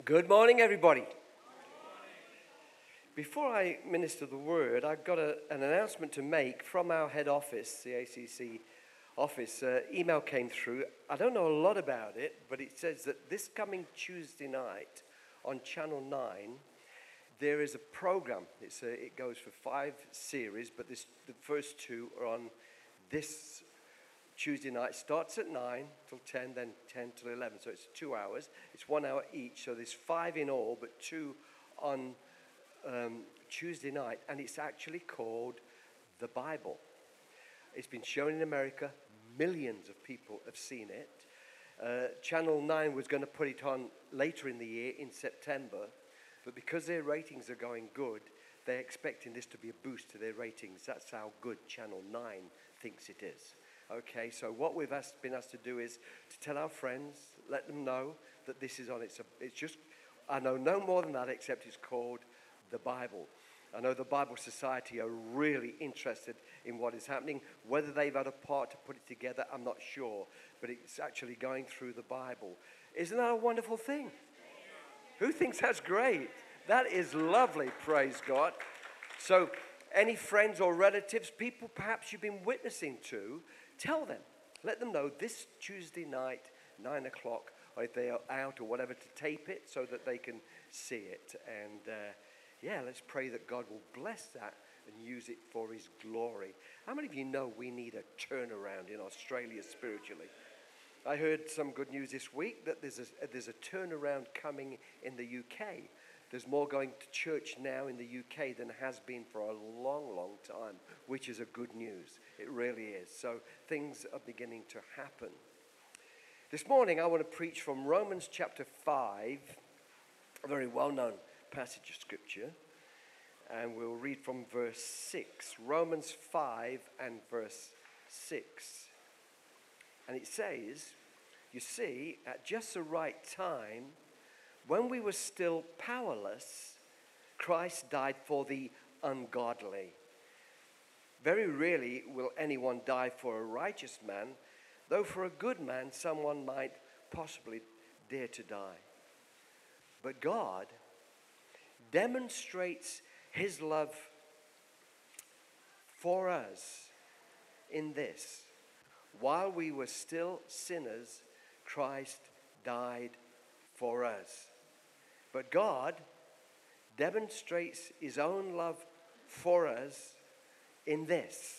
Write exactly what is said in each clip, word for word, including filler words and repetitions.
Good morning, everybody. Before I minister the word, I've got a, an announcement to make from our head office, the A C C office. Uh, email came through. I don't know a lot about it, but it says that this coming Tuesday night on Channel nine, there is a program. It's a, it goes for five series, but this, the first two are on this Tuesday night. Starts at nine till ten, then ten till eleven. So it's two hours. It's one hour each. So there's five in all, but two on um, Tuesday night. And it's actually called The Bible. It's been shown in America. Millions of people have seen it. Uh, Channel nine was going to put it on later in the year, in September. But because their ratings are going good, they're expecting this to be a boost to their ratings. That's how good Channel nine thinks it is. Okay, so what we've asked, been asked to do is to tell our friends, let them know that this is on. It's, a, it's just, I know no more than that, except it's called The Bible. I know the Bible Society are really interested in what is happening. Whether they've had a part to put it together, I'm not sure. But it's actually going through the Bible. Isn't that a wonderful thing? Who thinks that's great? That is lovely, praise God. So any friends or relatives, people perhaps you've been witnessing to, tell them, let them know this Tuesday night, nine o'clock, or if they are out or whatever, to tape it so that they can see it. And uh, yeah, let's pray that God will bless that and use it for his glory. How many of you know we need a turnaround in Australia spiritually? I heard some good news this week that there's a, there's a turnaround coming in the U K. There's more going to church now in the U K than has been for a long, long time, which is a good news. It really is. So things are beginning to happen. This morning I want to preach from Romans chapter five, a very well-known passage of scripture. And we'll read from verse six. Romans five and verse six. And it says, you see, at just the right time, when we were still powerless, Christ died for the ungodly. Very rarely will anyone die for a righteous man, though for a good man someone might possibly dare to die. But God demonstrates his love for us in this. While we were still sinners, Christ died for us. But God demonstrates his own love for us in this.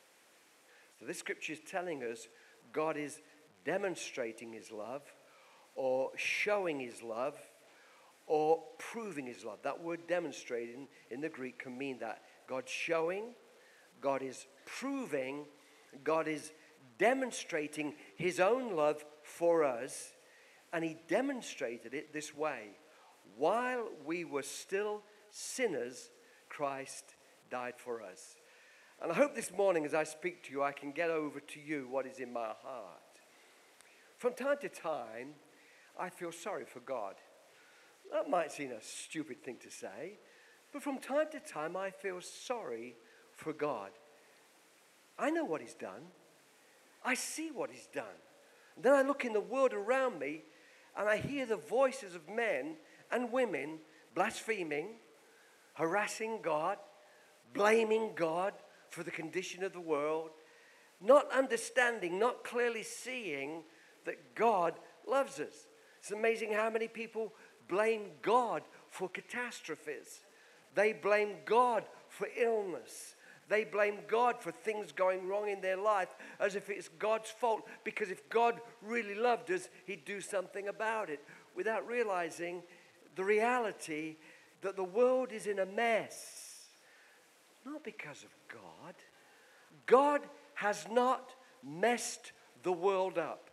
So this scripture is telling us God is demonstrating his love, or showing his love, or proving his love. That word demonstrating in the Greek can mean that. God's showing, God is proving, God is demonstrating his own love for us. And he demonstrated it this way. While we were still sinners, Christ died for us. And I hope this morning as I speak to you, I can get over to you what is in my heart. From time to time, I feel sorry for God. That might seem a stupid thing to say, but from time to time, I feel sorry for God. I know what he's done. I see what he's done. And then I look in the world around me, and I hear the voices of men and women blaspheming, harassing God, blaming God for the condition of the world, not understanding, not clearly seeing that God loves us. It's amazing how many people blame God for catastrophes. They blame God for illness. They blame God for things going wrong in their life as if it's God's fault, because if God really loved us, he'd do something about it, without realizing the reality that the world is in a mess. Not because of God. God has not messed the world up.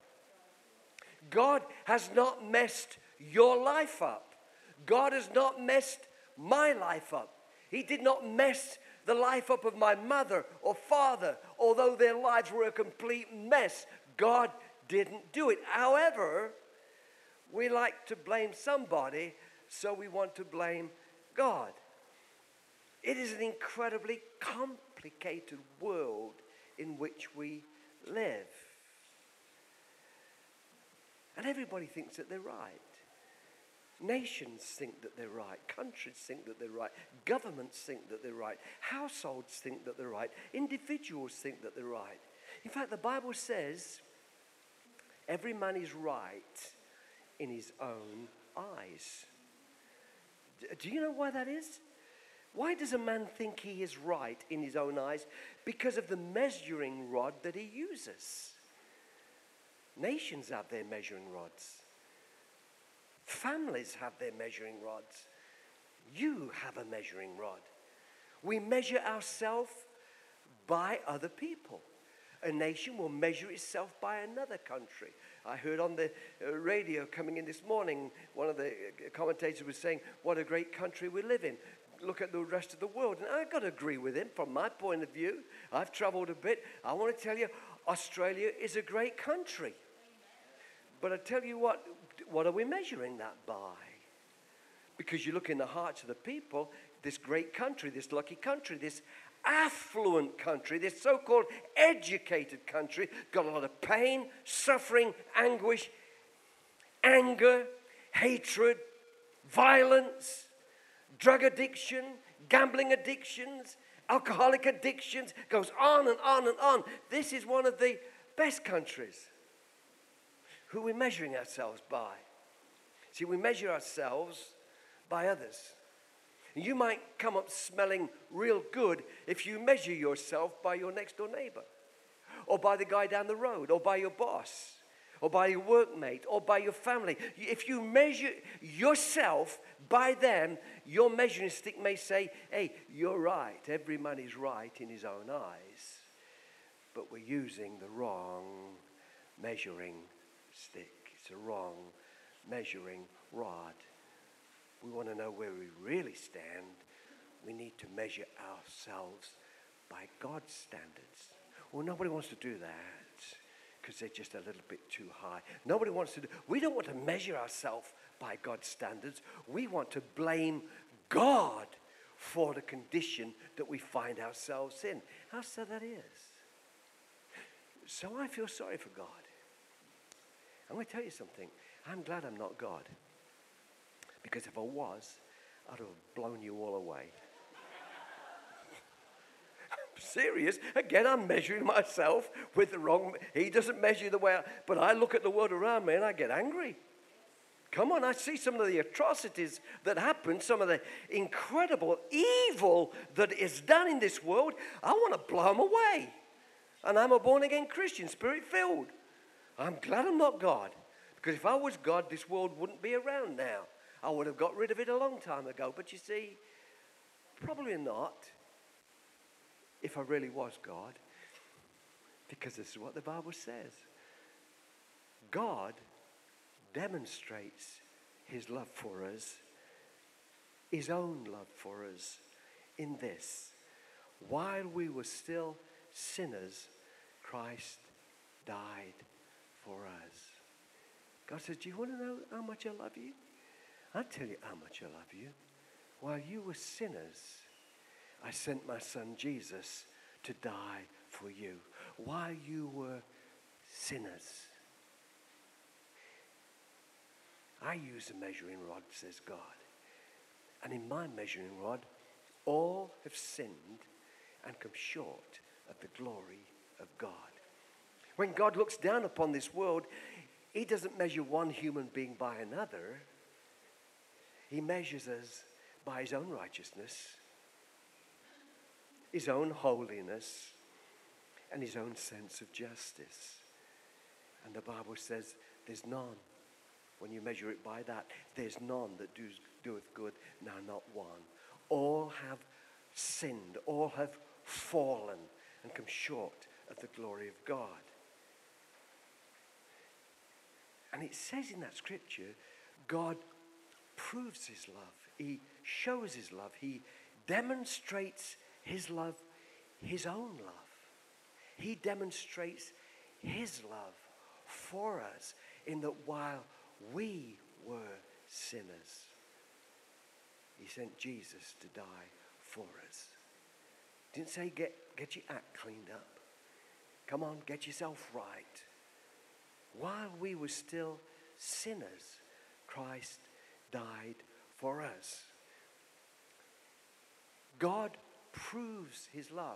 God has not messed your life up. God has not messed my life up. He did not mess the life up of my mother or father, although their lives were a complete mess. God didn't do it. However, we like to blame somebody, so we want to blame God. It is an incredibly complicated world in which we live. And everybody thinks that they're right. Nations think that they're right. Countries think that they're right. Governments think that they're right. Households think that they're right. Individuals think that they're right. In fact, the Bible says every man is right in his own eyes. Do you know why that is? Why does a man think he is right in his own eyes? Because of the measuring rod that he uses. Nations have their measuring rods. Families have their measuring rods. You have a measuring rod. We measure ourselves by other people. A nation will measure itself by another country. I heard on the uh, radio coming in this morning, one of the commentators was saying, what a great country we live in. Look at the rest of the world. And I've got to agree with him from my point of view. I've traveled a bit. I want to tell you, Australia is a great country. But I tell you what, what are we measuring that by? Because you look in the hearts of the people, this great country, this lucky country, this affluent country, this so-called educated country, got a lot of pain, suffering, anguish, anger, hatred, violence, drug addiction, gambling addictions, alcoholic addictions, goes on and on and on. This is one of the best countries. Who are we measuring ourselves by? See, we measure ourselves by others. You might come up smelling real good if you measure yourself by your next door neighbor, or by the guy down the road, or by your boss, or by your workmate, or by your family. If you measure yourself by them, your measuring stick may say, hey, you're right. Every man is right in his own eyes. But we're using the wrong measuring stick. It's a wrong measuring rod. We want to know where we really stand. We need to measure ourselves by God's standards. Well, nobody wants to do that because they're just a little bit too high. Nobody wants to do, we don't want to measure ourselves by God's standards. We want to blame God for the condition that we find ourselves in. How sad that is. So I feel sorry for God. I'm going to tell you something. I'm glad I'm not God. Because if I was, I'd have blown you all away. I'm serious. Again, I'm measuring myself with the wrong... He doesn't measure the way I... But I look at the world around me and I get angry. Come on, I see some of the atrocities that happen, some of the incredible evil that is done in this world. I want to blow them away. And I'm a born-again Christian, spirit-filled. I'm glad I'm not God. Because if I was God, this world wouldn't be around now. I would have got rid of it a long time ago. But you see, probably not if I really was God. Because this is what the Bible says. God demonstrates his love for us, his own love for us, in this. While we were still sinners, Christ died for us. God says, do you want to know how much I love you? I'll tell you how much I love you. While you were sinners, I sent my son Jesus to die for you. While you were sinners. I use a measuring rod, says God. And in my measuring rod, all have sinned and come short of the glory of God. When God looks down upon this world, he doesn't measure one human being by another. He measures us by his own righteousness, his own holiness, and his own sense of justice. And the Bible says there's none. When you measure it by that, there's none that does, doeth good, no, not one. All have sinned, all have fallen and come short of the glory of God. And it says in that scripture, God proves his love. He shows his love. He demonstrates his love, his own love. He demonstrates his love for us in that while we were sinners, he sent Jesus to die for us. Didn't say get, get your act cleaned up. Come on, get yourself right. While we were still sinners, Christ died for us. God proves his love.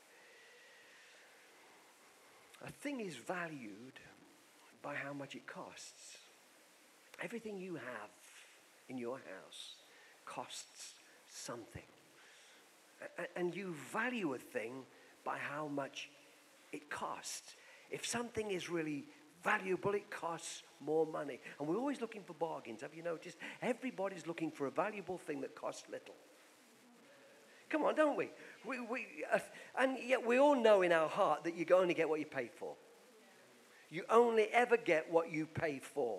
A thing is valued by how much it costs. Everything you have in your house costs something. And you value a thing by how much it costs. If something is really valuable, it costs more money. And we're always looking for bargains. Have you noticed? Everybody's looking for a valuable thing that costs little. Come on, don't we? we, we uh, and yet we all know in our heart that you only get what you pay for. You only ever get what you pay for.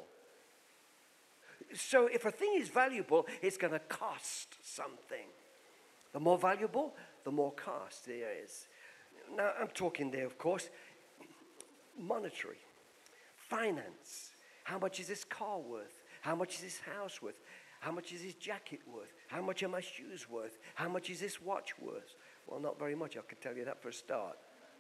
So if a thing is valuable, it's going to cost something. The more valuable, the more cost there is. Now, I'm talking there, of course, monetary, finance. How much is this car worth? How much is this house worth? How much is this jacket worth? How much are my shoes worth? How much is this watch worth? Well, not very much, I can tell you that for a start.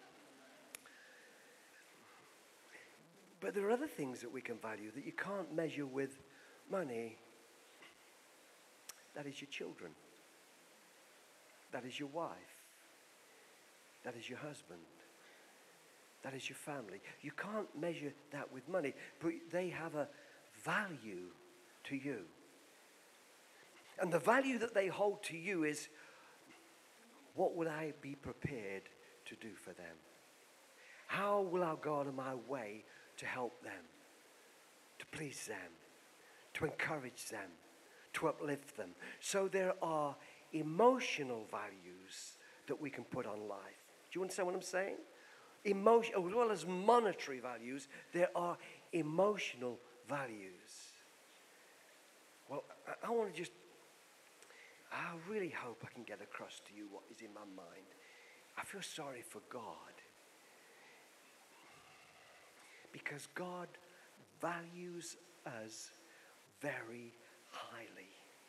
But there are other things that we can value that you can't measure with money. That is your children. That is your wife. That is your husband. That is your family. You can't measure that with money, but they have a value to you. And the value that they hold to you is, what would I be prepared to do for them? How will I go out of my way to help them, to please them, to encourage them, to uplift them? So there are emotional values that we can put on life. Do you understand what I'm saying? Emotion, as well as monetary values, there are emotional values. Well, I, I want to just, I really hope I can get across to you what is in my mind. I feel sorry for God, because God values us very highly.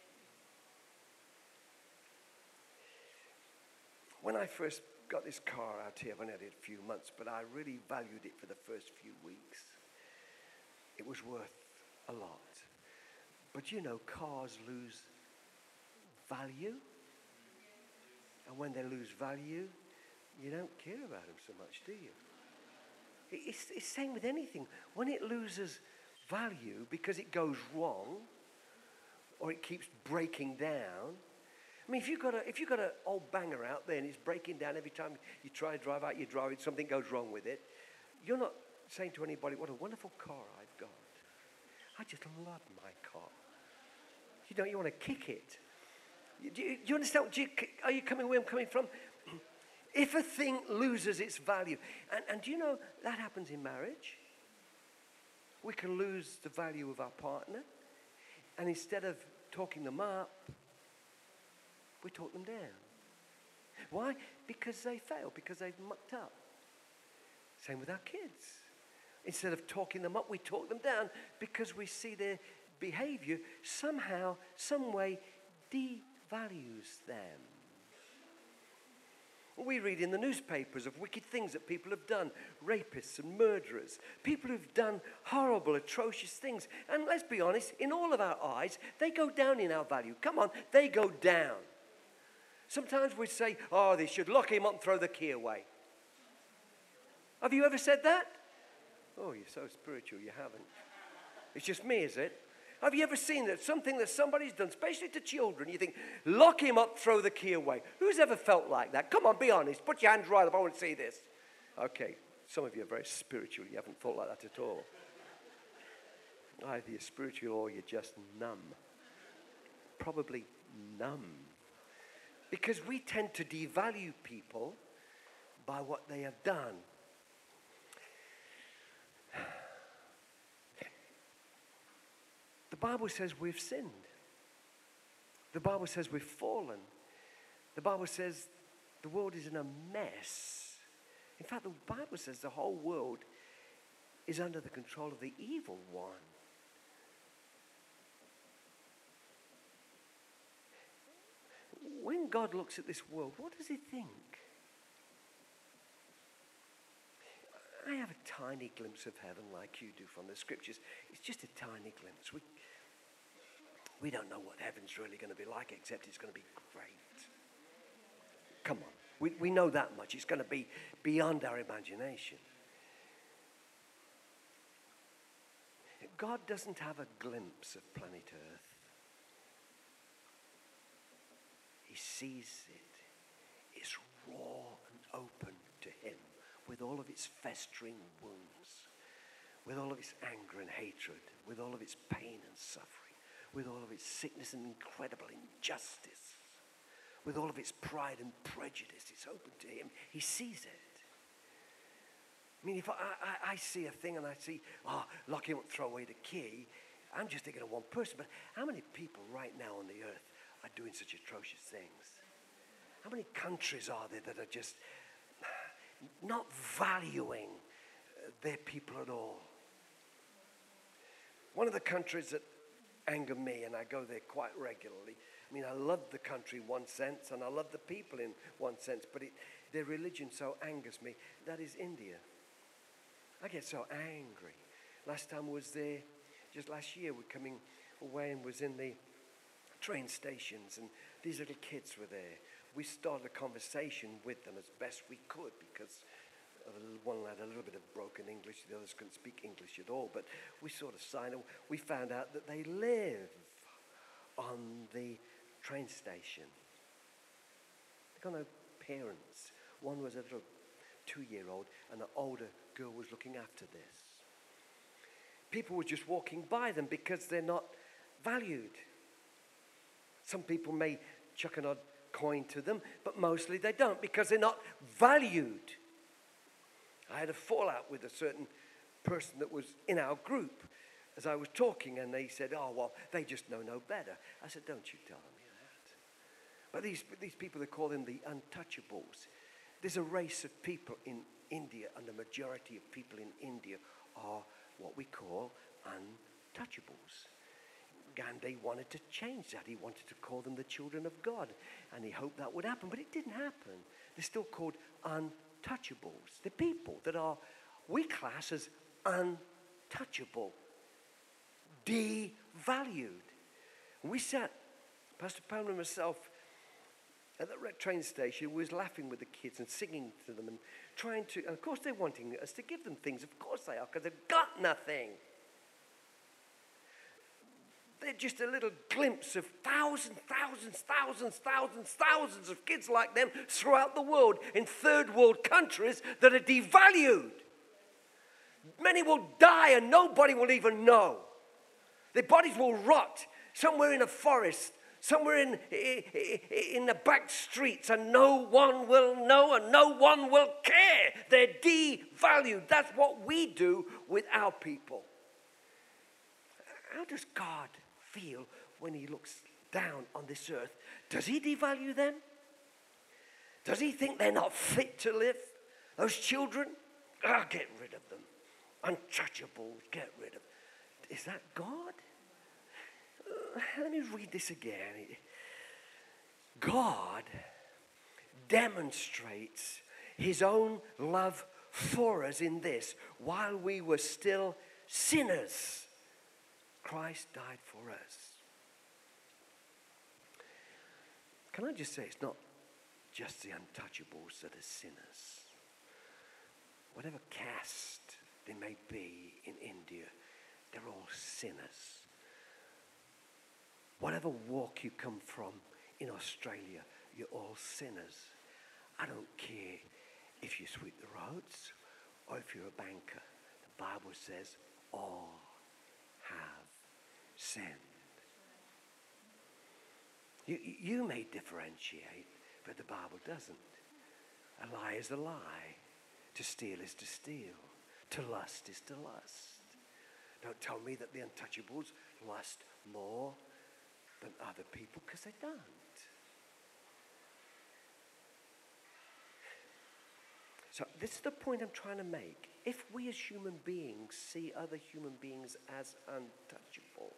When I first got this car out here, I've only had it a few months, but I really valued it for the first few weeks. It was worth a lot. But you know, cars lose value. And when they lose value, you don't care about them so much, do you? It's the same with anything. When it loses value because it goes wrong, or it keeps breaking down. I mean, if you've got a if you've got an old banger out there and it's breaking down every time you try to drive out, you drive it, something goes wrong with it, you're not saying to anybody, what a wonderful car I've got. I just love my car. You know, you want to kick it. Do you, do you understand? Do you, are you coming where I'm coming from? If a thing loses its value, and, and do you know that happens in marriage? We can lose the value of our partner, and instead of talking them up, we talk them down. Why? Because they failed, because they've mucked up. Same with our kids. Instead of talking them up, we talk them down because we see their behavior somehow, some way, devalues them. We read in the newspapers of wicked things that people have done, rapists and murderers, people who've done horrible, atrocious things. And let's be honest, in all of our eyes, they go down in our value. Come on, they go down. Sometimes we say, oh, they should lock him up and throw the key away. Have you ever said that? Oh, you're so spiritual, you haven't. It's just me, is it? Have you ever seen that something that somebody's done, especially to children, you think, lock him up, throw the key away? Who's ever felt like that? Come on, be honest. Put your hands right up. I want to see this. Okay, some of you are very spiritual. You haven't thought like that at all. Either you're spiritual or you're just numb. Probably numb. Because we tend to devalue people by what they have done. The Bible says we've sinned. The Bible says we've fallen. The Bible says the world is in a mess. In fact, the Bible says the whole world is under the control of the evil one. When God looks at this world, what does he think? I have a tiny glimpse of heaven like you do from the scriptures. It's just a tiny glimpse. We, We don't know what heaven's really going to be like, except it's going to be great. Come on. We, we know that much. It's going to be beyond our imagination. God doesn't have a glimpse of planet Earth. He sees it. It's raw and open to him, with all of its festering wounds, with all of its anger and hatred, with all of its pain and suffering, with all of its sickness and incredible injustice, with all of its pride and prejudice. It's open to him. He sees it. I mean, if I, I, I see a thing and I see, oh, Lockie won't throw away the key, I'm just thinking of one person. But how many people right now on the earth are doing such atrocious things? How many countries are there that are just not valuing their people at all? One of the countries that anger me, and I go there quite regularly, I mean, I love the country in one sense, and I love the people in one sense, but it, their religion so angers me. That is India. I get so angry. Last time I was there, just last year, we're coming away and was in the train stations, and these little kids were there. We started a conversation with them as best we could, because one had a little bit of broken English, the others couldn't speak English at all, but we sort of signed, and we found out that they live on the train station. They've got no parents. One was a little two-year-old, and an older girl was looking after this. People were just walking by them because they're not valued. Some people may chuck an odd coin to them, but mostly they don't, because they're not valued. I had a fallout with a certain person that was in our group as I was talking, and they said, oh, well, they just know no better. I said, don't you tell them that. But these, these people, they call them the untouchables. There's a race of people in India, and the majority of people in India are what we call untouchables. Gandhi wanted to change that. He wanted to call them the children of God, and he hoped that would happen, but it didn't happen. They're still called untouchables. They're people that are, we class as untouchable, devalued. And we sat, Pastor Pam and myself, at the train station. We was laughing with the kids and singing to them and trying to, and of course they're wanting us to give them things. Of course they are, because they've got nothing. They're just a little glimpse of thousands, thousands, thousands, thousands, thousands of kids like them throughout the world in third world countries that are devalued. Many will die and nobody will even know. Their bodies will rot somewhere in a forest, somewhere in, in the back streets, and no one will know and no one will care. They're devalued. That's what we do with our people. How does God feel when he looks down on this earth? Does he devalue them? Does he think they're not fit to live? Those children? Ah, oh, get rid of them. Untouchables, get rid of them. Is that God? Uh, let me read this again. God demonstrates his own love for us in this: while we were still sinners, Christ died for us. Can I just say, it's not just the untouchables that are sinners. Whatever caste they may be in India, they're all sinners. Whatever walk you come from in Australia, you're all sinners. I don't care if you sweep the roads or if you're a banker. The Bible says all have sinned. You, you may differentiate, but the Bible doesn't. A lie is a lie. To steal is to steal. To lust is to lust. Don't tell me that the untouchables lust more than other people, because they don't. So this is the point I'm trying to make. If we as human beings see other human beings as untouchable,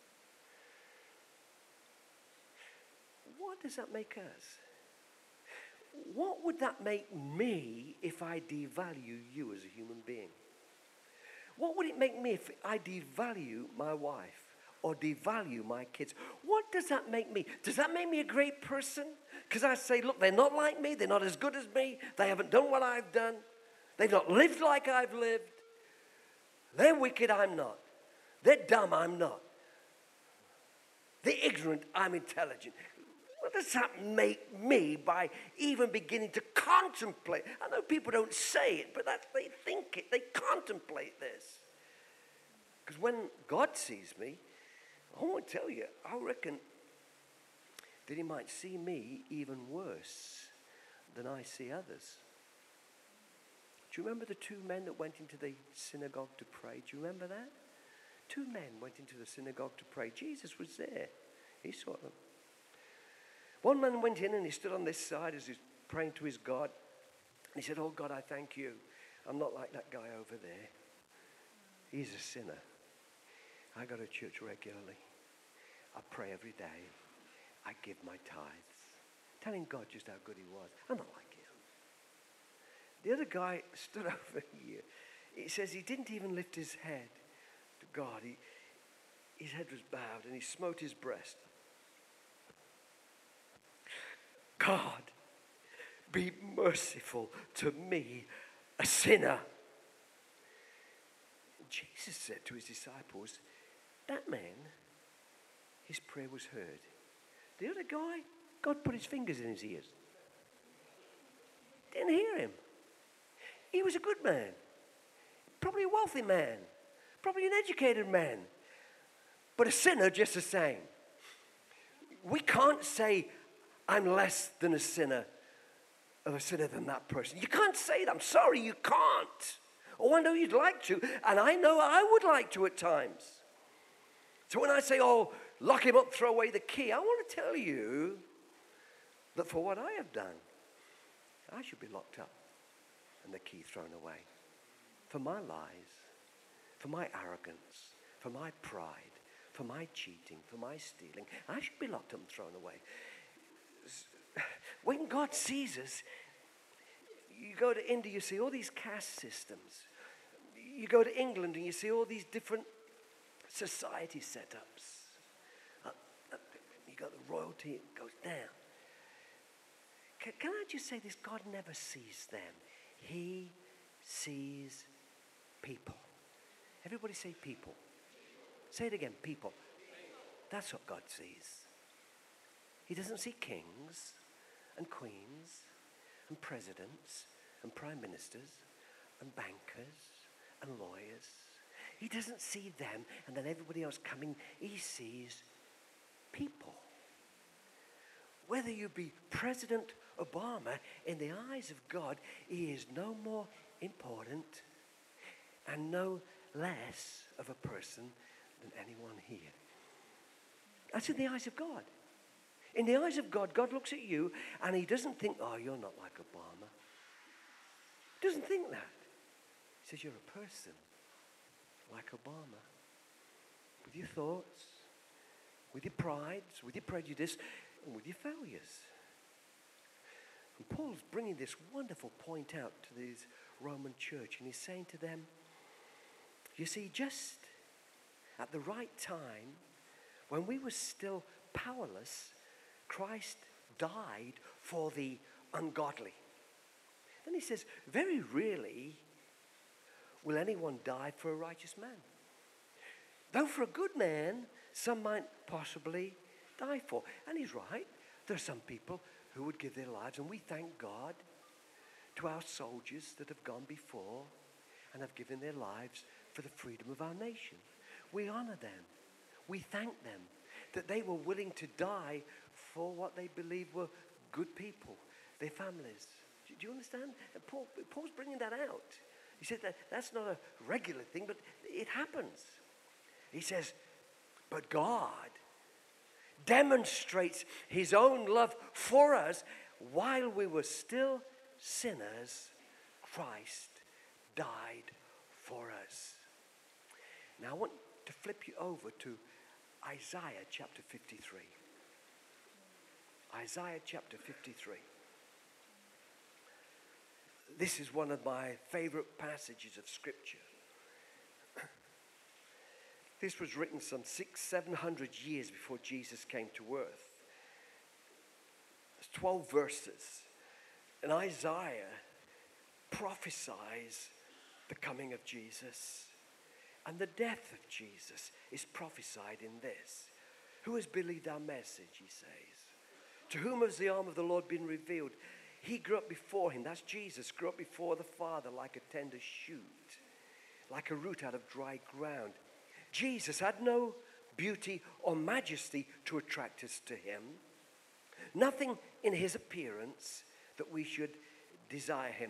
what does that make us? What would that make me if I devalue you as a human being? What would it make me if I devalue my wife or devalue my kids. What does that make me? Does that make me a great person? Because I say, look, they're not like me. They're not as good as me. They haven't done what I've done. They've not lived like I've lived. They're wicked, I'm not. They're dumb, I'm not. They're ignorant, I'm intelligent. What does that make me by even beginning to contemplate? I know people don't say it, but that's, they think it. They contemplate this. Because when God sees me, I want to tell you, I reckon that he might see me even worse than I see others. Do you remember the two men that went into the synagogue to pray? Do you remember that? Two men went into the synagogue to pray. Jesus was there. He saw them. One man went in and he stood on this side as he's praying to his God. And he said, oh God, I thank you. I'm not like that guy over there. He's a sinner. I go to church regularly. I pray every day. I give my tithes. Telling God just how good he was. I'm not like him. The other guy stood over here. It says he didn't even lift his head to God. He, his head was bowed and he smote his breast. God, be merciful to me, a sinner. Jesus said to his disciples, that man, his prayer was heard. The other guy, God put his fingers in his ears. Didn't hear him. He was a good man, probably a wealthy man, probably an educated man, but a sinner just the same. We can't say, I'm less than a sinner, of a sinner than that person. You can't say that. I'm sorry, you can't. Oh, I know you'd like to, and I know I would like to at times. So when I say, oh, lock him up, throw away the key, I want to tell you that for what I have done, I should be locked up and the key thrown away. For my lies, for my arrogance, for my pride, for my cheating, for my stealing, I should be locked up and thrown away. When God sees us, you go to India, you see all these caste systems. You go to England and you see all these different society setups. Uh, uh, you got the royalty, it goes down. Can, can I just say this? God never sees them. He sees people. Everybody say people. Say it again, people. That's what God sees. He doesn't see kings and queens and presidents and prime ministers and bankers and lawyers. He doesn't see them and then everybody else coming. He sees people. Whether you be President Obama, in the eyes of God, he is no more important and no less of a person than anyone here. That's in the eyes of God. In the eyes of God, God looks at you and he doesn't think, oh, you're not like Obama. He doesn't think that. He says, you're a person like Obama. With your thoughts, with your prides, with your prejudice, and with your failures. And Paul's bringing this wonderful point out to this Roman church, and he's saying to them, you see, just at the right time, when we were still powerless, Christ died for the ungodly. Then he says, very rarely will anyone die for a righteous man. Though for a good man, some might possibly die for. And he's right. There are some people who would give their lives, and we thank God to our soldiers that have gone before and have given their lives for the freedom of our nation. We honor them. We thank them that they were willing to die for what they believed were good people, their families. Do, do you understand? And Paul, Paul's bringing that out. He said that that's not a regular thing, but it happens. He says, but God demonstrates his own love for us while we were still sinners. Christ died for us. Now I want to flip you over to Isaiah chapter fifty-three. Isaiah chapter fifty-three. This is one of my favorite passages of Scripture. This was written some six, seven hundred years before Jesus came to earth. It's twelve verses. And Isaiah prophesies the coming of Jesus. And the death of Jesus is prophesied in this. Who has believed our message, he says. To whom has the arm of the Lord been revealed? He grew up before him, that's Jesus, grew up before the Father like a tender shoot, like a root out of dry ground. Jesus had no beauty or majesty to attract us to him. Nothing in his appearance that we should desire him.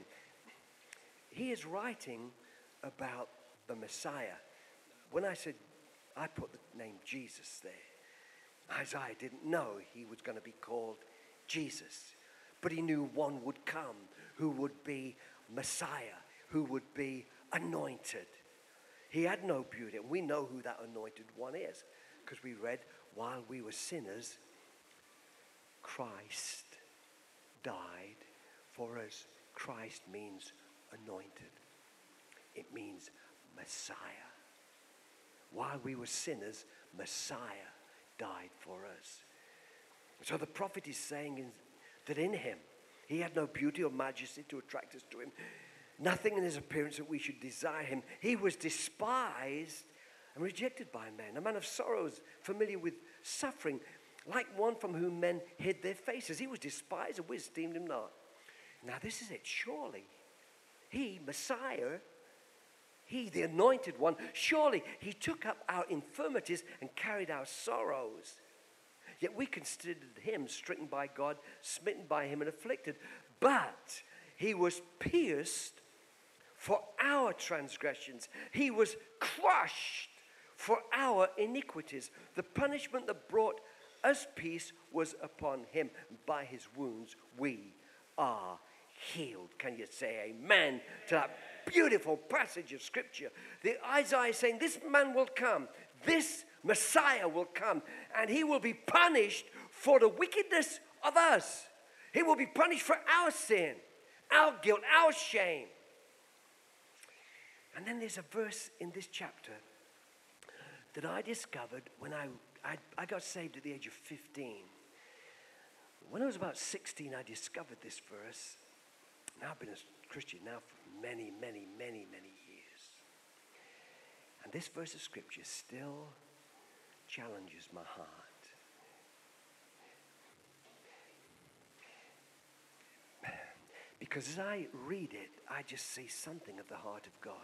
He is writing about the Messiah. When I said, I put the name Jesus there, Isaiah didn't know he was going to be called Jesus. But he knew one would come who would be Messiah, who would be anointed. He had no beauty, and we know who that anointed one is, because we read, while we were sinners, Christ died for us. Christ means anointed. It means Messiah. While we were sinners, Messiah died for us. So the prophet is saying in, that in him, he had no beauty or majesty to attract us to him. Nothing in his appearance that we should desire him. He was despised and rejected by men, a man of sorrows, familiar with suffering, like one from whom men hid their faces. He was despised and we esteemed him not. Now this is it, surely. He, Messiah, he, the anointed one, surely he took up our infirmities and carried our sorrows. Yet we considered him stricken by God, smitten by him and afflicted. But he was pierced for our transgressions. He was crushed for our iniquities. The punishment that brought us peace was upon him. By his wounds we are healed. Can you say amen to that beautiful passage of scripture? The Isaiah is saying this man will come. This Messiah will come. And he will be punished for the wickedness of us. He will be punished for our sin, our guilt, our shame. And then there's a verse in this chapter that I discovered when I, I, I got saved at the age of fifteen. When I was about sixteen, I discovered this verse. Now I've been a Christian now for many, many, many, many years. And this verse of scripture still challenges my heart. Because as I read it, I just see something of the heart of God.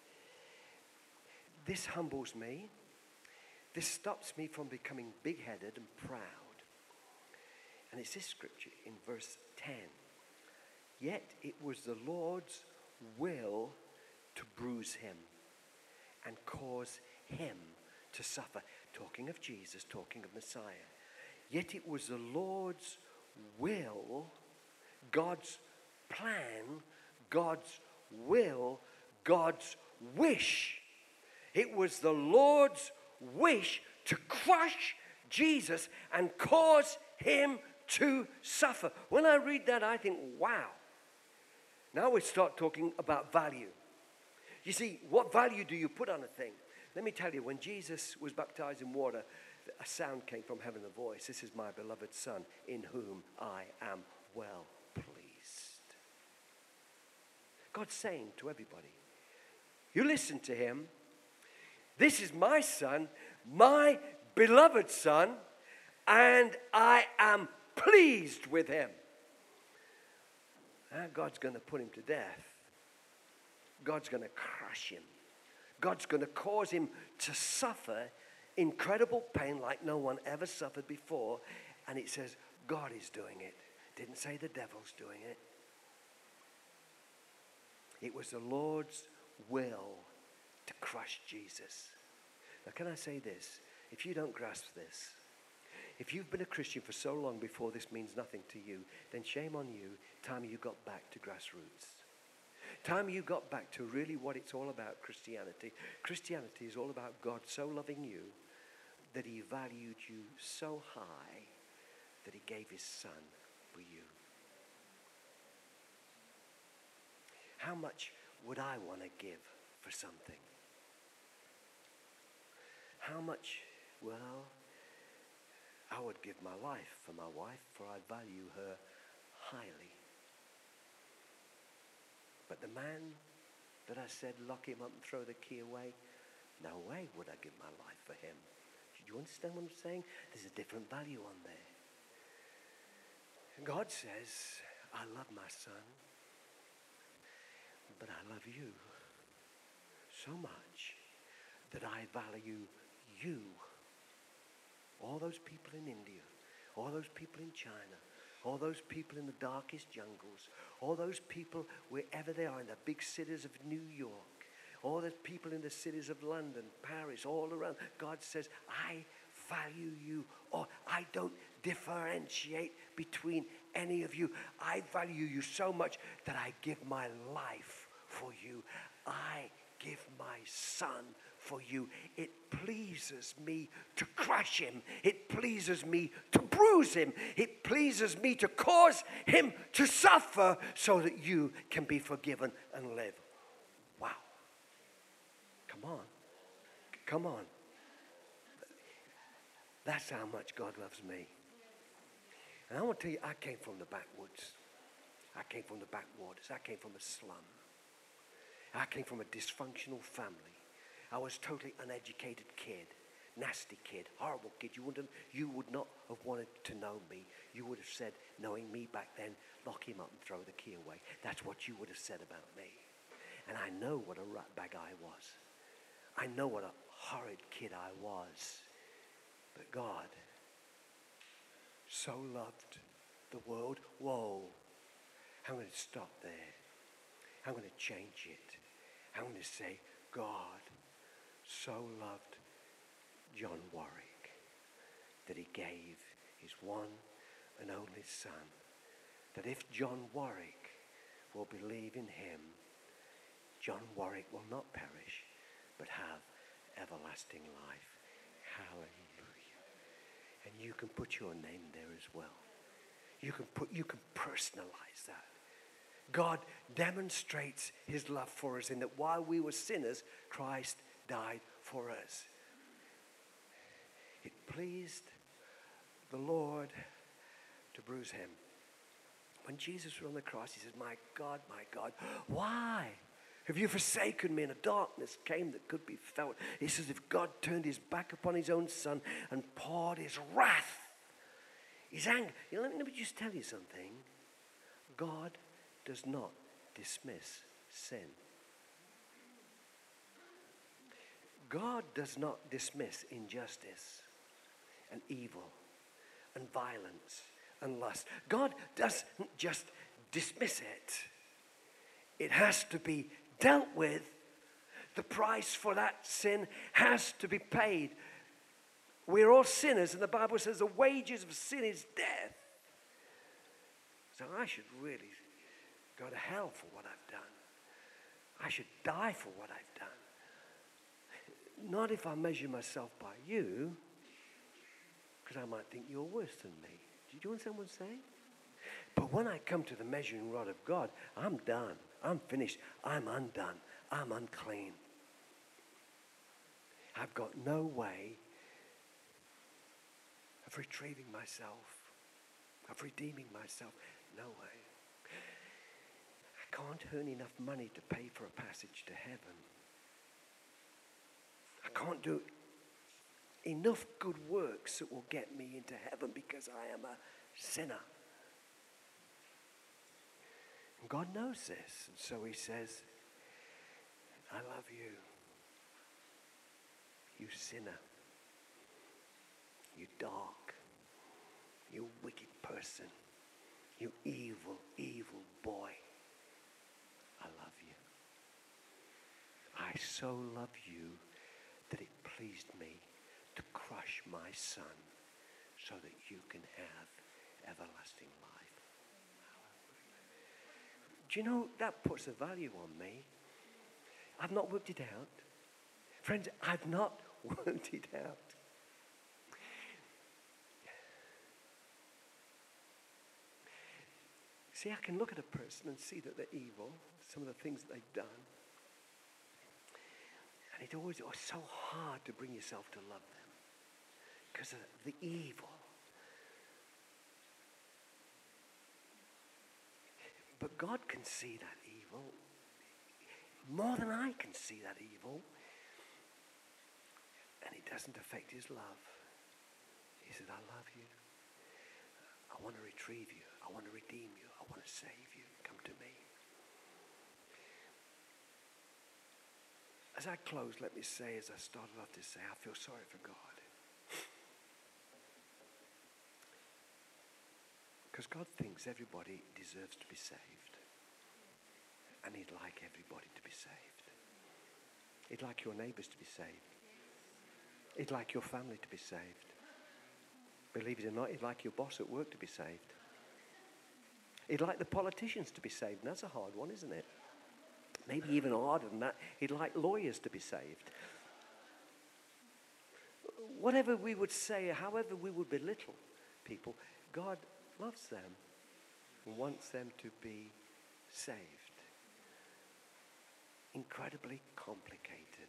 This humbles me. This stops me from becoming big-headed and proud. And it's this scripture in verse ten. Yet it was the Lord's will to bruise him and cause him to suffer. Talking of Jesus, talking of Messiah. Yet it was the Lord's will, God's plan, God's will, God's wish. It was the Lord's wish to crush Jesus and cause him to suffer. When I read that, I think, wow. Now we start talking about value. You see, what value do you put on a thing? Let me tell you, when Jesus was baptized in water, a sound came from heaven, a voice. This is my beloved Son, in whom I am well pleased. God's saying to everybody, you listen to him. This is my Son, my beloved Son, and I am pleased with him. And God's going to put him to death. God's going to crush him. God's going to cause him to suffer incredible pain like no one ever suffered before. And it says, God is doing it. Didn't say the devil's doing it. It was the Lord's will to crush Jesus. Now, can I say this? If you don't grasp this, if you've been a Christian for so long before this means nothing to you, then shame on you. Time you got back to grassroots. Time you got back to really what it's all about, Christianity. Christianity is all about God so loving you that he valued you so high that he gave his Son for you. How much would I want to give for something? How much? Well, I would give my life for my wife, for I value her highly. But the man that I said, lock him up and throw the key away, no way would I give my life for him. Do you understand what I'm saying? There's a different value on there. God says, I love my son, but I love you so much that I value you. All those people in India, all those people in China, all those people in the darkest jungles, all those people wherever they are in the big cities of New York, all the people in the cities of London, Paris, all around. God says, I value you, or I don't differentiate between any of you. I value you so much that I give my life for you. I give my son for you. It pleases me to crush him. It pleases me to bruise him. It pleases me to cause him to suffer so that you can be forgiven and live. Wow. Come on. Come on. That's how much God loves me. And I want to tell you, I came from the backwoods. I came from the backwaters. I came from a slum. I came from a dysfunctional family. I was a totally uneducated kid, nasty kid, horrible kid. You wouldn't, you would not have wanted to know me. You would have said, knowing me back then, lock him up and throw the key away. That's what you would have said about me. And I know what a ratbag I was. I know what a horrid kid I was. But God so loved the world. Whoa. I'm going to stop there. I'm going to change it. I'm going to say, God so loved John Warwick that he gave his one and only son, that if John Warwick will believe in him, John Warwick will not perish, but have everlasting life. Hallelujah. And you can put your name there as well. You can put, you can personalize that. God demonstrates his love for us in that while we were sinners, Christ died for us. It pleased the Lord to bruise him. When Jesus was on the cross, he says, my God, my God, why have you forsaken me? And a darkness came that could be felt. He says, if God turned his back upon his own son and poured his wrath, his anger. You know, let me, let me just tell you something. God does not dismiss sin. God does not dismiss injustice and evil and violence and lust. God doesn't just dismiss it. It has to be dealt with. The price for that sin has to be paid. We're all sinners, and the Bible says the wages of sin is death. So I should really go to hell for what I've done. I should die for what I've done. Not if I measure myself by you, because I might think you're worse than me. Do you understand what I'm saying? But when I come to the measuring rod of God, I'm done. I'm finished. I'm undone. I'm unclean. I've got no way of retrieving myself, of redeeming myself. No way. I can't earn enough money to pay for a passage to heaven. I can't do enough good works that will get me into heaven because I am a sinner. And God knows this. And so he says, I love you, you sinner, you dark, you wicked person, you evil, evil boy. I love you. I so love you that it pleased me to crush my son so that you can have everlasting life. Do you know, that puts a value on me. I've not worked it out. Friends, I've not worked it out. See, I can look at a person and see that they're evil, some of the things that they've done. And it always was so hard to bring yourself to love them because of the evil. But God can see that evil more than I can see that evil. And it doesn't affect his love. He said, I love you. I want to retrieve you. I want to redeem you. I want to save you. Come to me. As I close, let me say, as I started off to say, I feel sorry for God. Because God thinks everybody deserves to be saved. And he'd like everybody to be saved. He'd like your neighbors to be saved. He'd like your family to be saved. Believe it or not, he'd like your boss at work to be saved. He'd like the politicians to be saved. And that's a hard one, isn't it? Maybe even harder than that, he'd like lawyers to be saved. Whatever we would say, however we would belittle people, God loves them and wants them to be saved. Incredibly complicated.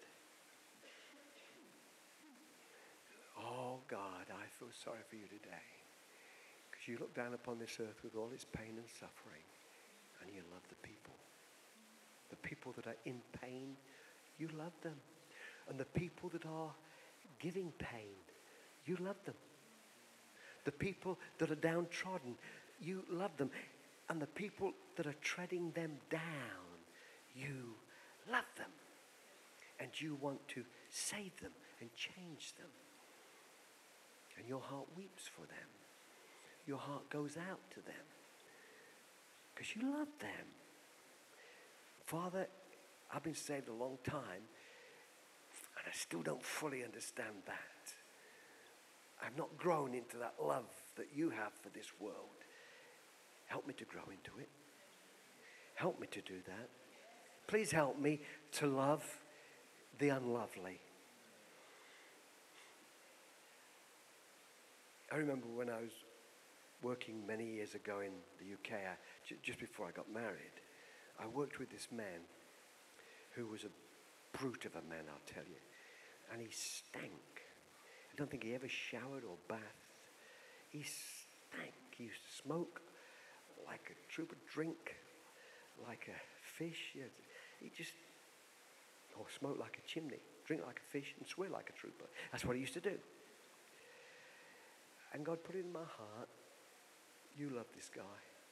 Oh God, I feel sorry for you today. Because you look down upon this earth with all its pain and suffering, and you love the people. The people that are in pain, you love them. And the people that are giving pain, you love them. The people that are downtrodden, you love them. And the people that are treading them down, you love them. And you want to save them and change them. And your heart weeps for them. Your heart goes out to them. Because you love them. Father, I've been saved a long time, and I still don't fully understand that. I've not grown into that love that you have for this world. Help me to grow into it. Help me to do that. Please help me to love the unlovely. I remember when I was working many years ago in the U K, I, j- just before I got married, I worked with this man who was a brute of a man, I'll tell you. And he stank. I don't think he ever showered or bathed. He stank. He used to smoke like a trooper, drink like a fish. He just, or smoke like a chimney, drink like a fish and swear like a trooper. That's what he used to do. And God put it in my heart, you love this guy.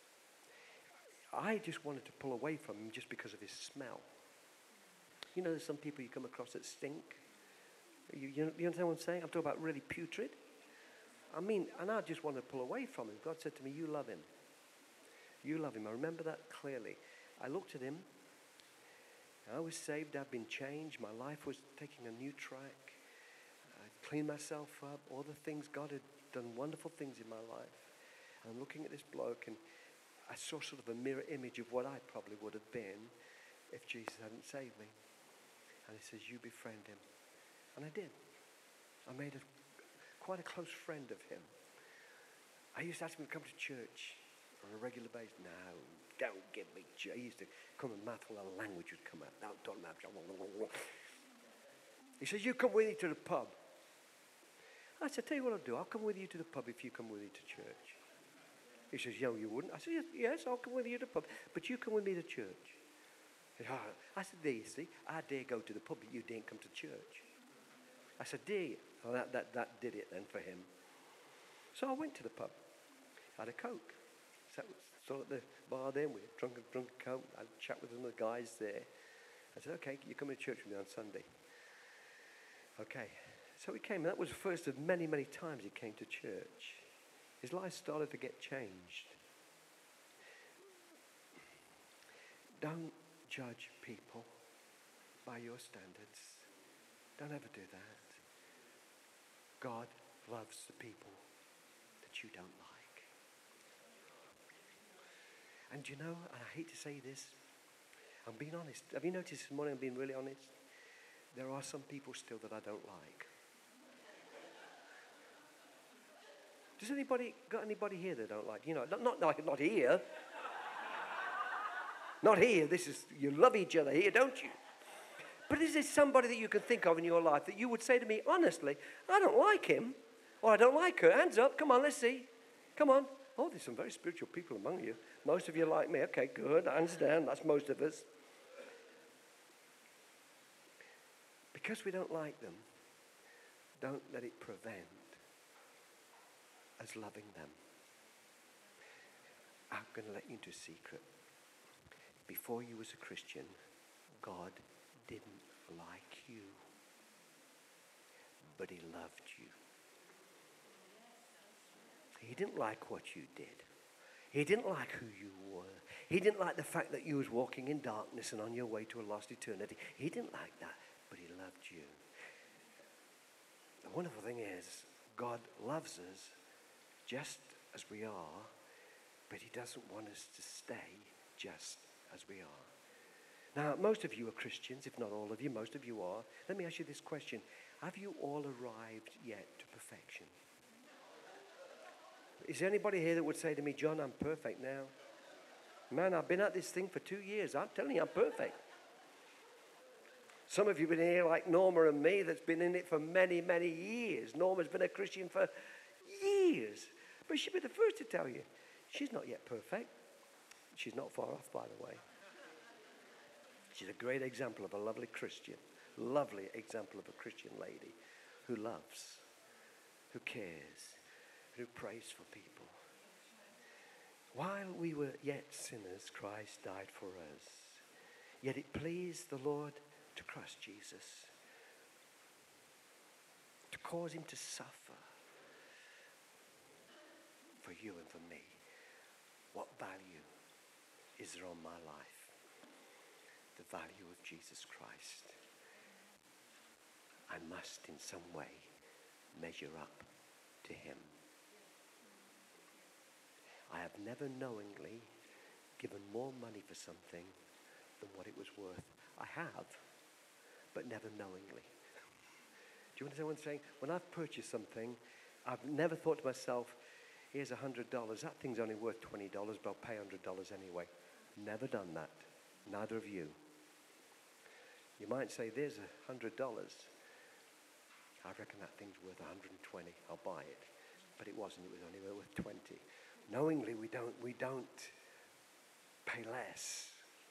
I just wanted to pull away from him just because of his smell. You know, there's some people you come across that stink. You, you, you understand what I'm saying? I'm talking about really putrid. I mean, and I just wanted to pull away from him. God said to me, you love him. You love him. I remember that clearly. I looked at him. I was saved. I'd been changed. My life was taking a new track. I'd cleaned myself up. All the things, God had done wonderful things in my life. And I'm looking at this bloke, and I saw sort of a mirror image of what I probably would have been if Jesus hadn't saved me. And he says, you befriend him. And I did. I made a, quite a close friend of him. I used to ask him to come to church on a regular basis. No, don't give me church. He used to come and mouthful of language would come out. No, don't know. He says, you come with me to the pub. I said, tell you what I'll do. I'll come with you to the pub if you come with me to church. He says, no, you wouldn't. I said, yes, yes, I'll come with you to the pub. But you come with me to church. I said, there you see, I dare go to the pub, but you daren't come to church. I said, dare you? Well, that, that, that did it then for him. So I went to the pub, had a Coke. Sat, sat at the bar then, we drunk, drunk a Coke. I had a chat with some of the guys there. I said, okay, you come to church with me on Sunday. Okay. So he came, and that was the first of many, many times he came to church. His life started to get changed. Don't judge people by your standards. Don't ever do that. God loves the people that you don't like. And you know, and I hate to say this, I'm being honest. Have you noticed this morning I'm being really honest? There are some people still that I don't like. Does anybody, got anybody here that don't like? You know, not, not, not, not here. Not here. This is, you love each other here, don't you? But is there somebody that you can think of in your life that you would say to me, honestly, I don't like him, or I don't like her? Hands up. Come on, let's see. Come on. Oh, there's some very spiritual people among you. Most of you like me. Okay, good. Hands down. That's most of us. Because we don't like them, don't let it prevent us loving them. I'm going to let you into a secret. Before you was a Christian, God didn't like you, but he loved you. He didn't like what you did. He didn't like who you were. He didn't like the fact that you was walking in darkness and on your way to a lost eternity. He didn't like that, but he loved you. The wonderful thing is, God loves us just as we are, but he doesn't want us to stay just as we are. Now, most of you are Christians, if not all of you, most of you are. Let me ask you this question. Have you all arrived yet to perfection? Is there anybody here that would say to me, John, I'm perfect now? Man, I've been at this thing for two years. I'm telling you, I'm perfect. Some of you have been here like Norma and me that's been in it for many, many years. Norma's been a Christian for years. But she'll be the first to tell you, she's not yet perfect. She's not far off, by the way. She's a great example of a lovely Christian, lovely example of a Christian lady who loves, who cares, who prays for people. While we were yet sinners, Christ died for us. Yet it pleased the Lord to crush Jesus, to cause him to suffer for you and for me. What value is there on my life? The value of Jesus Christ. I must in some way measure up to him. I have never knowingly given more money for something than what it was worth. I have, but never knowingly. Do you understand what I'm saying? When I've purchased something, I've never thought to myself, here's one hundred dollars. That thing's only worth twenty dollars, but I'll pay one hundred dollars anyway. Never done that. Neither of you. You might say, there's one hundred dollars. I reckon that thing's worth one hundred twenty. I'll buy it. But it wasn't. It was only worth twenty. Knowingly, we don't, we don't pay less.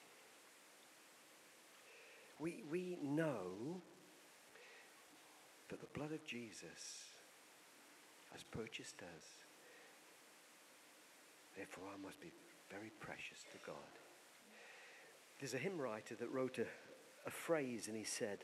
We, we know that the blood of Jesus has purchased us. Therefore, I must be very precious to God. There's a hymn writer that wrote a, a phrase, and he said,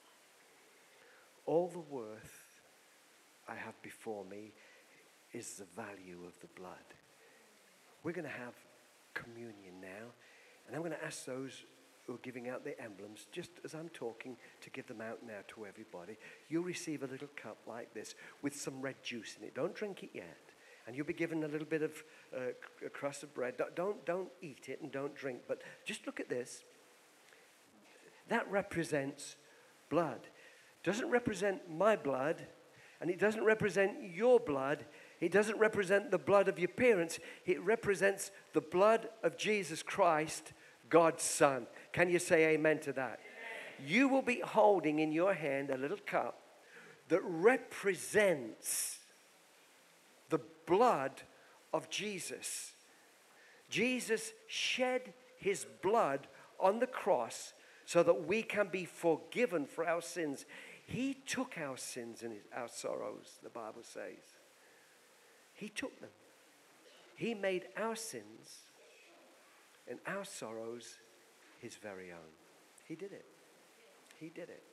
all the worth I have before me is the value of the blood. We're going to have communion now, and I'm going to ask those who are giving out the emblems, just as I'm talking, to give them out now to everybody. You'll receive a little cup like this with some red juice in it. Don't drink it yet. And you'll be given a little bit of uh, a crust of bread. Don't, don't eat it and don't drink, but just look at this. That represents blood. Doesn't represent my blood, and it doesn't represent your blood. It doesn't represent the blood of your parents. It represents the blood of Jesus Christ, God's Son. Can you say amen to that? Amen. You will be holding in your hand a little cup that represents the blood of Jesus. Jesus shed his blood on the cross so that we can be forgiven for our sins. He took our sins and our sorrows, the Bible says. He took them. He made our sins and our sorrows his very own. He did it. He did it.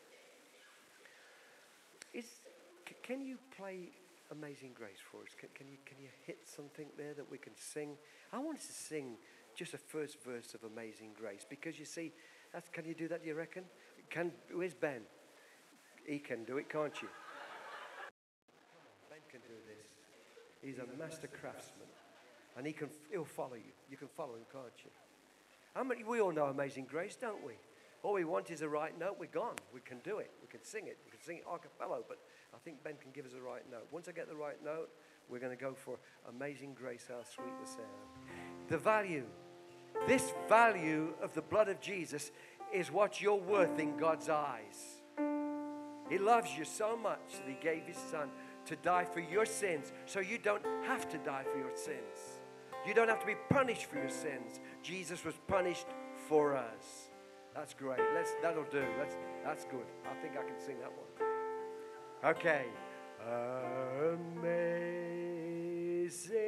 Is, can you play Amazing Grace for us? Can, can you can you hit something there that we can sing? I want us to sing just the first verse of Amazing Grace, because you see, that's, can you do that, do you reckon? Can, where's Ben? He can do it, can't you? Ben can do this. He's a master craftsman, and he can, he'll follow you. You can follow him, can't you? How many, we all know Amazing Grace, don't we? All we want is a right note. We're gone. We can do it. We can sing it. We can sing it a cappella, but I think Ben can give us a right note. Once I get the right note, we're going to go for Amazing Grace, how sweet the sound. The value, this value of the blood of Jesus is what you're worth in God's eyes. He loves you so much that He gave His Son to die for your sins, so you don't have to die for your sins. You don't have to be punished for your sins. Jesus was punished for us. That's great. Let's, that'll do. Let's, that's good. I think I can sing that one. Okay. Amazing